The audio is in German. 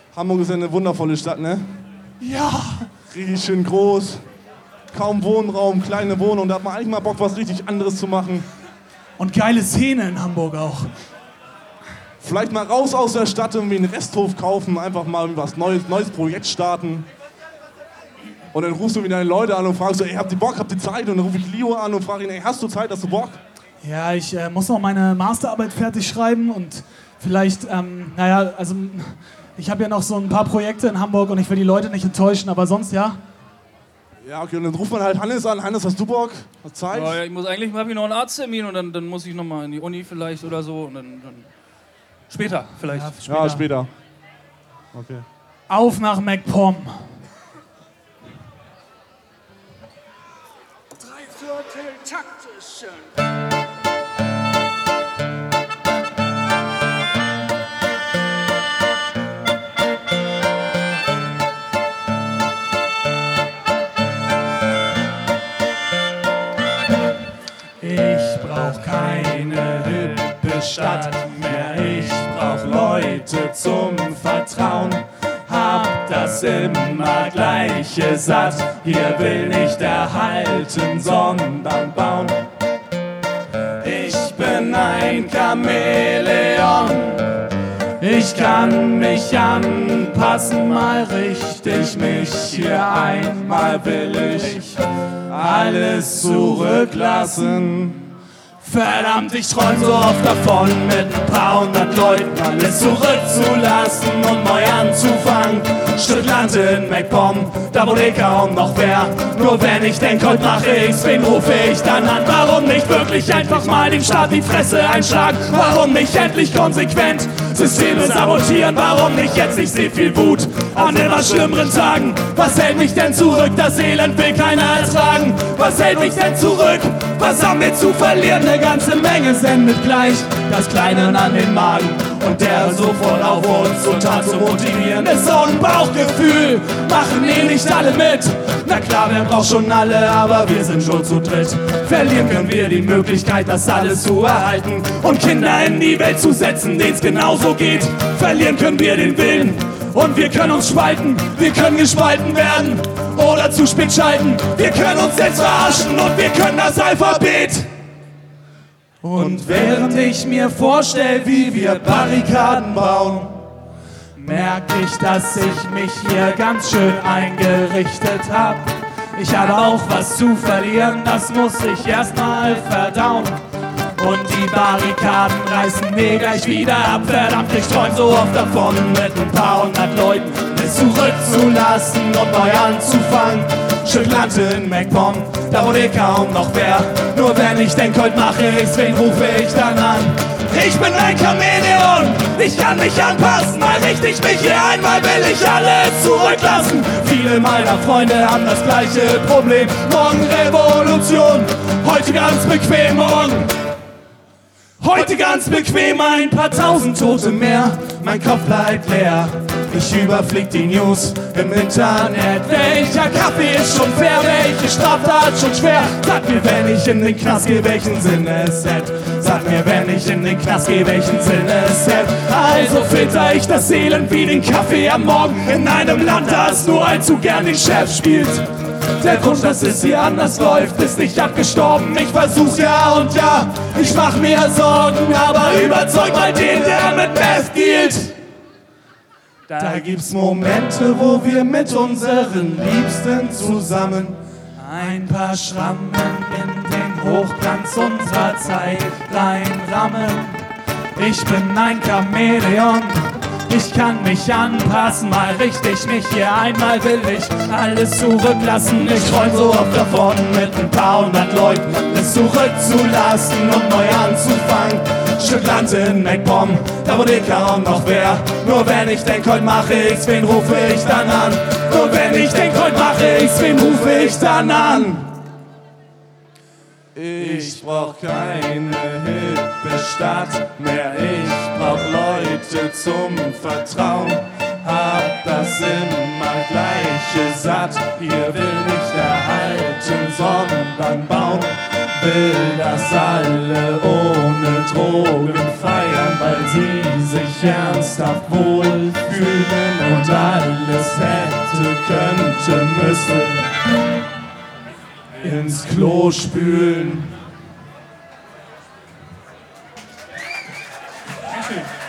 Hamburg ist ja eine wundervolle Stadt, ne? Ja. Richtig schön groß, kaum Wohnraum, kleine Wohnung. Da hat man eigentlich mal Bock, was richtig anderes zu machen. Und geile Szene in Hamburg auch. Vielleicht mal raus aus der Stadt, irgendwie einen Resthof kaufen, einfach mal was neues Projekt starten. Und dann rufst du wieder deine Leute an und fragst so, ey, habt ihr Bock, habt ihr Zeit? Und dann rufe ich Leo an und frage ihn, ey, hast du Zeit, hast du Bock? Ja, ich muss noch meine Masterarbeit fertig schreiben und vielleicht, ich habe ja noch so ein paar Projekte in Hamburg und ich will die Leute nicht enttäuschen, aber sonst ja. Ja, okay, und dann ruft man halt Hannes an. Hannes, hast du Bock? Hast Zeit? Ja, ich habe noch einen Arzttermin und dann muss ich noch mal in die Uni vielleicht oder so und dann später vielleicht. Ja, später. Okay. Auf nach MacPom. 3/4 taktischen. Ich brauch keine hippe Stadt mehr, ich brauch Leute zum Vertrauen. Hab das immer Gleiche satt, hier will nicht erhalten, sondern bauen. Ich bin ein Chamäleon, ich kann mich anpassen, mal richtig mich hier ein, mal will ich alles zurücklassen. Verdammt, ich träum so oft davon, mit ein paar hundert Leuten alles zurückzulassen und neu anzufangen. Stück Land in MacPom, da wohnt eh kaum noch wer. Nur wenn ich denk, heute mache ich's, wen rufe ich dann an? Warum nicht wirklich einfach mal dem Staat die Fresse einschlagen? Warum nicht endlich konsequent Systeme sabotieren? Warum nicht jetzt? Ich seh viel Wut an immer schlimmeren Tagen. Was hält mich denn zurück? Das Elend will keiner ertragen. Was hält mich denn zurück? Was haben wir zu verlieren? Eine ganze Menge sendet gleich das Kleine an den Magen. Und der sofort auf uns total zu motivieren ist so ein Bauchgefühl. Machen nicht alle mit. Na klar, wer braucht schon alle, aber wir sind schon zu dritt. Verlieren können wir die Möglichkeit, das alles zu erhalten und Kinder in die Welt zu setzen, denen's genauso geht. Verlieren können wir den Willen und wir können uns spalten. Wir können gespalten werden oder zu spät schalten. Wir können uns jetzt verarschen und wir können das Alphabet. Und während ich mir vorstell, wie wir Barrikaden bauen, merk ich, dass ich mich hier ganz schön eingerichtet hab. Ich habe auch was zu verlieren, das muss ich erstmal verdauen. Und die Barrikaden reißen mir gleich wieder ab. Verdammt, ich träum so oft davon, mit ein paar hundert Leuten es zurückzulassen und neu anzufangen. Stück Land in MacPom, da wohnt eh kaum noch wer. Nur wenn ich denk, heute mache ich's, wen rufe ich dann an? Ich bin ein Chamäleon, ich kann mich anpassen. Mal richte ich mich hier ein, mal will ich alles zurücklassen. Viele meiner Freunde haben das gleiche Problem. Morgen Revolution, heute ganz bequem, morgen. Heute ganz bequem, ein paar tausend Tote mehr. Mein Kopf bleibt leer. Ich überflieg die News im Internet. Welcher Kaffee ist schon fair? Welche Straftat schon schwer? Sag mir, wenn ich in den Knast gehe, welchen Sinn es hätte. Sag mir, wenn ich in den Knast gehe, welchen Sinn es hätte. Also filter ich das Elend wie den Kaffee am Morgen in einem Land, das nur allzu gern den Chef spielt. Der Wunsch, dass es hier anders läuft, ist nicht abgestorben. Ich versuch's ja und ja, ich mach mir Sorgen, aber überzeug mal den, der mit Meth dealt. Da gibt's Momente, wo wir mit unseren Liebsten zusammen ein paar Schrammen in den Hochglanz unserer Zeit reinrammen. Ich bin ein Chamäleon, ich kann mich anpassen, mal richte ich mich hier ein, mal will ich alles zurücklassen. Ich träum so oft davon, mit ein paar hundert Leuten es zurückzulassen und neu anzufangen. Stück Land in MacPom, da wohnt eh kaum noch wer. Nur wenn ich denk, heute mache ich's, wen rufe ich dann an? Nur wenn ich denk, heute mache ich's, wen rufe ich dann an? Ich brauch keine hippe Stadt mehr, ich brauch Leute zum Vertrauen. Hab das immer Gleiche satt, hier will nicht erhalten, sondern bauen. Will, dass alle ohne Drogen feiern, weil sie sich ernsthaft wohlfühlen und alles hätte, könnte, müsse ins Klo spülen. Dankeschön.